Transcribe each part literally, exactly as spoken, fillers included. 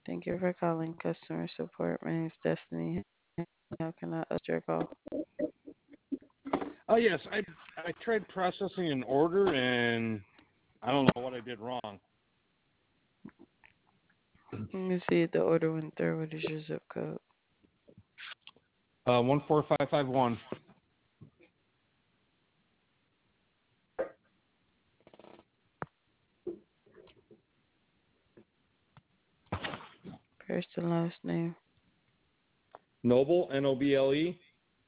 Thank you for calling customer support. My name is Destiny. How can I assist your call? Oh yes, I I tried processing an order and I don't know what I did wrong. Let me see if the order went through. What is your zip code? Uh, one four five five one. First and last name. Noble, N O B L E.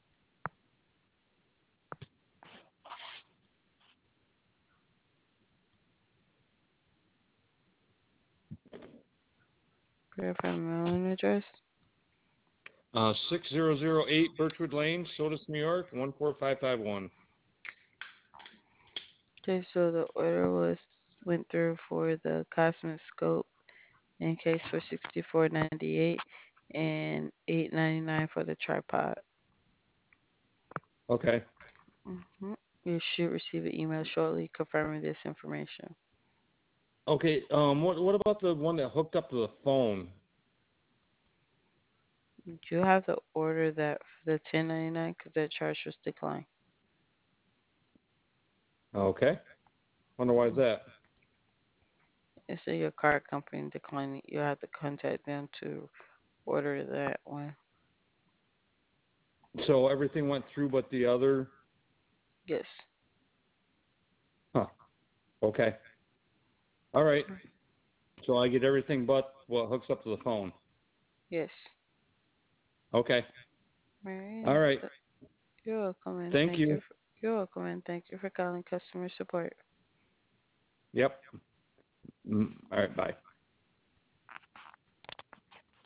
Verify mailing address. Uh, six zero zero eight Birchwood Lane, Sodus, New York, one four five five one. Okay, so the order was went through for the Cosmic Scope in case for sixty four ninety eight and eight ninety nine for the tripod. Okay. hmm You should receive an email shortly confirming this information. Okay. Um. What What about the one that hooked up to the phone? You have to order that for the ten ninety nine because that charge was declined. Okay. Wonder why is that? It's in your card company declining. You have to contact them to order that one. So everything went through, but the other. Yes. Huh. Okay. All right. So I get everything but what hooks up to the phone. Yes. Okay. All right. All right. You're welcome and Thank thank you. you. For, you're welcome and thank you for calling customer support. Yep. Mm, all right. Bye.